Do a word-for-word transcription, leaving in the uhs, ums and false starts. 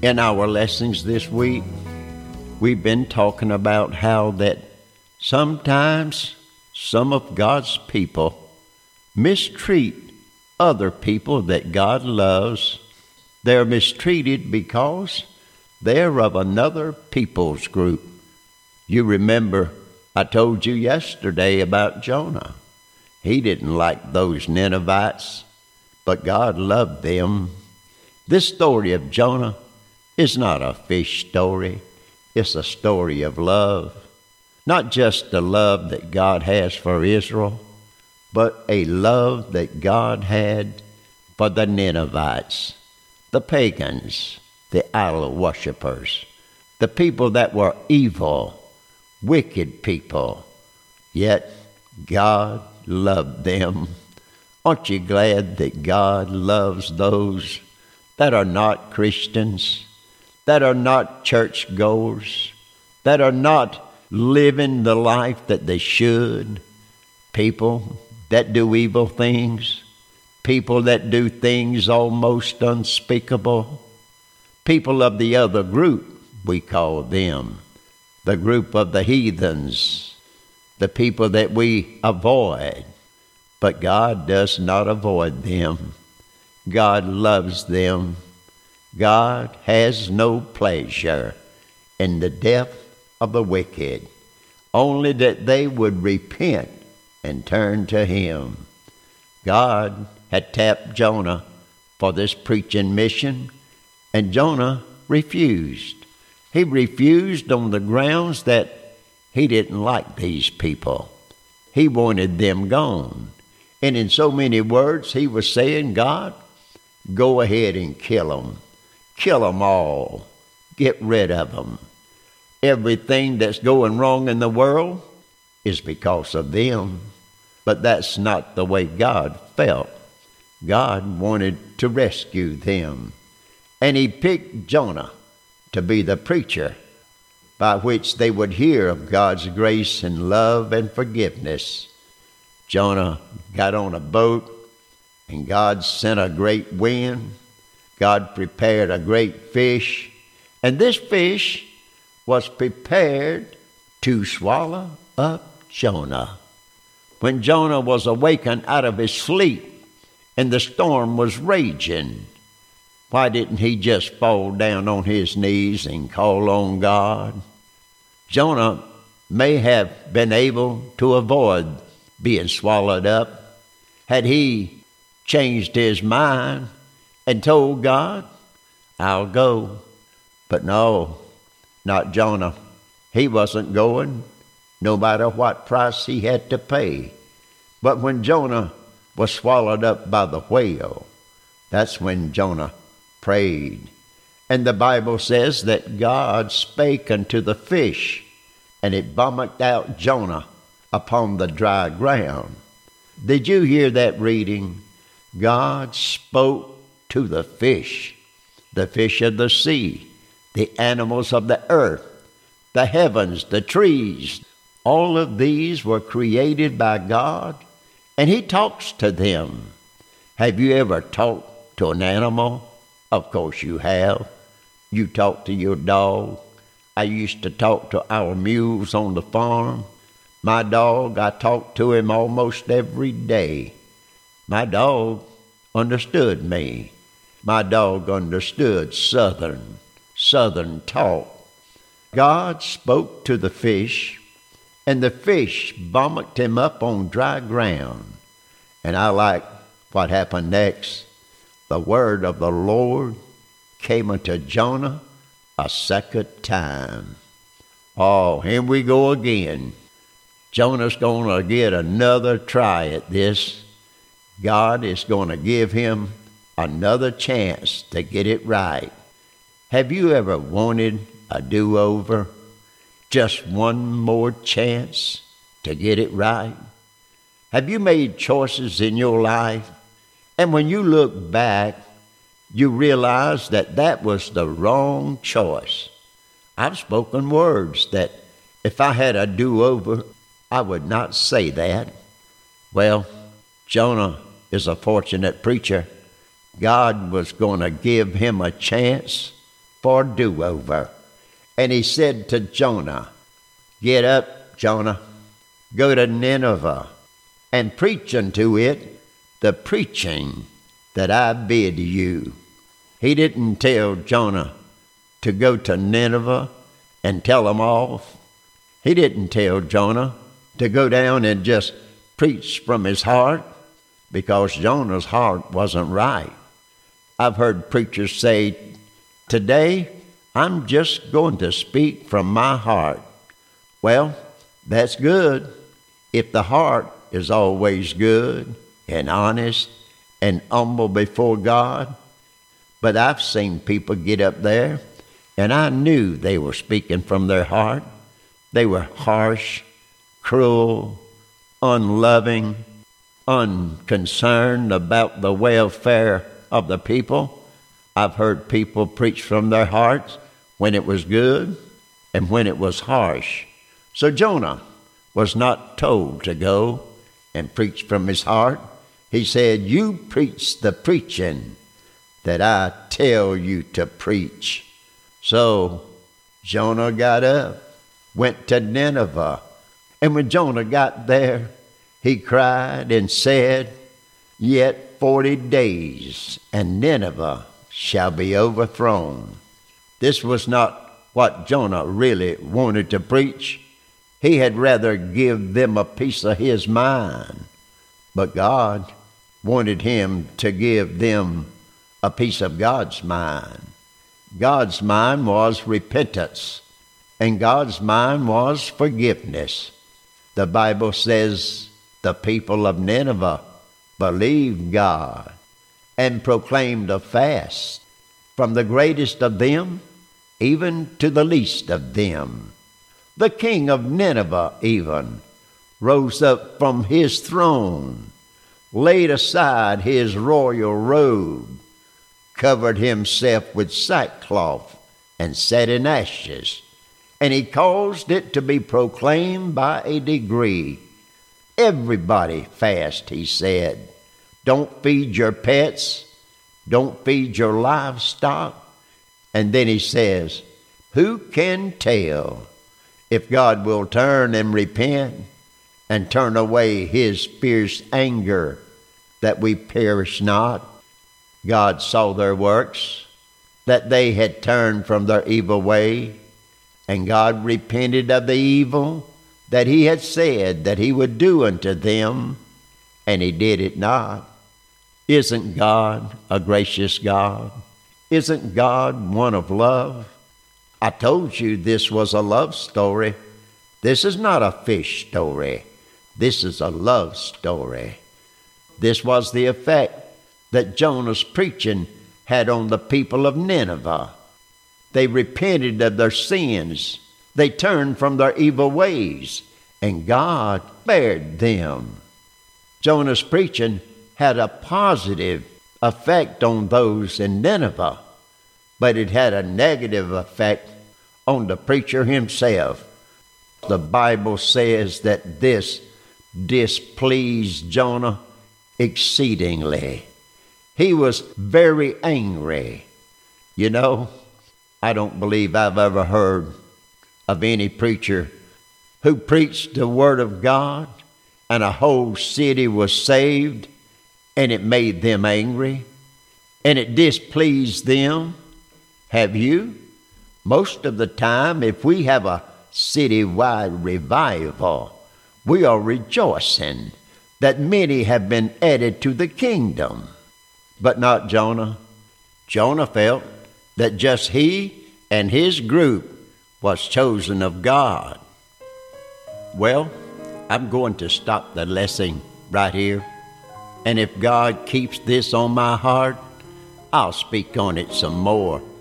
In our lessons this week, we've been talking about how that sometimes some of God's people mistreat other people that God loves. They're mistreated because they're of another people's group. You remember I told you yesterday about Jonah. He didn't like those Ninevites, but God loved them. This story of Jonah is not a fish story. It's a story of love. Not just the love that God has for Israel, but a love that God had for the Ninevites, the pagans, the idol worshippers, the people that were evil, wicked people. Yet God loved them. Aren't you glad that God loves those that are not Christians, that are not churchgoers, that are not living the life that they should? People that do evil things, people that do things almost unspeakable, people of the other group, we call them, the group of the heathens, the people that we avoid. But God does not avoid them. God loves them. God has no pleasure in the death of the wicked, only that they would repent and turn to Him. God had tapped Jonah for this preaching mission, and Jonah refused. He refused on the grounds that he didn't like these people. He wanted them gone. And in so many words, he was saying, God, go ahead and kill them. Kill them all. Get rid of them. Everything that's going wrong in the world is because of them. But that's not the way God felt. God wanted to rescue them. And He picked Jonah to be the preacher by which they would hear of God's grace and love and forgiveness. Jonah got on a boat, and God sent a great wind. God prepared a great fish, and this fish was prepared to swallow up Jonah. When Jonah was awakened out of his sleep and the storm was raging, why didn't he just fall down on his knees and call on God? Jonah may have been able to avoid being swallowed up had he changed his mind and told God, I'll go. But no, not Jonah. He wasn't going, no matter what price he had to pay. But when Jonah was swallowed up by the whale, that's when Jonah prayed. And the Bible says that God spake unto the fish, and it vomited out Jonah upon the dry ground. Did you hear that reading? God spoke to the fish, the fish of the sea, the animals of the earth, the heavens, the trees. All of these were created by God, and He talks to them. Have you ever talked to an animal? Of course you have. You talk to your dog. I used to talk to our mules on the farm. My dog, I talked to him almost every day. My dog understood me. My dog understood Southern, Southern talk. God spoke to the fish, and the fish vomited him up on dry ground. And I like what happened next. The word of the Lord came unto Jonah a second time. Oh, here we go again. Jonah's going to get another try at this. God is going to give him another chance to get it right. Have you ever wanted a do-over? Just one more chance to get it right? Have you made choices in your life, and when you look back, you realize that that was the wrong choice? I've spoken words that if I had a do-over, I would not say that. Well, Jonah is a fortunate preacher. God was going to give him a chance for a do-over. And he said to Jonah, "Get up, Jonah, go to Nineveh, and preach unto it the preaching that I bid you." He didn't tell Jonah to go to Nineveh and tell them off. He didn't tell Jonah to go down and just preach from his heart, because Jonah's heart wasn't right. I've heard preachers say, "Today, I'm just going to speak from my heart." Well, that's good if the heart is always good and honest and humble before God. But I've seen people get up there, and I knew they were speaking from their heart. They were harsh, cruel, unloving, unconcerned about the welfare of the people. I've heard people preach from their hearts when it was good and when it was harsh. So Jonah was not told to go and preach from his heart. He said, "You preach the preaching that I tell you to preach." So Jonah got up, went to Nineveh, and when Jonah got there, he cried and said, "Yet forty days, and Nineveh shall be overthrown." This was not what Jonah really wanted to preach. He had rather give them a piece of his mind. But God wanted him to give them a piece of God's mind. God's mind was repentance, and God's mind was forgiveness. The Bible says the people of Nineveh believed God and proclaimed a fast, from the greatest of them even to the least of them. The king of Nineveh even rose up from his throne, laid aside his royal robe, covered himself with sackcloth, and sat in ashes. And he caused it to be proclaimed by a decree. "Everybody fast," he said. "Don't feed your pets. Don't feed your livestock." And then he says, "Who can tell if God will turn and repent and turn away his fierce anger, that we perish not?" God saw their works, that they had turned from their evil way, and God repented of the evil that he had said that he would do unto them, and he did it not. Isn't God a gracious God? Isn't God one of love? I told you this was a love story. This is not a fish story. This is a love story. This was the effect that Jonah's preaching had on the people of Nineveh. They repented of their sins. They turned from their evil ways, and God spared them. Jonah's preaching had a positive effect on those in Nineveh, but it had a negative effect on the preacher himself. The Bible says that this displeased Jonah exceedingly. He was very angry. You know, I don't believe I've ever heard of any preacher who preached the Word of God and a whole city was saved, and it made them angry, and it displeased them. Have you? Most of the time, if we have a citywide revival, we are rejoicing that many have been added to the kingdom. But not Jonah. Jonah felt that just he and his group was chosen of God. Well, I'm going to stop the lesson right here. And if God keeps this on my heart, I'll speak on it some more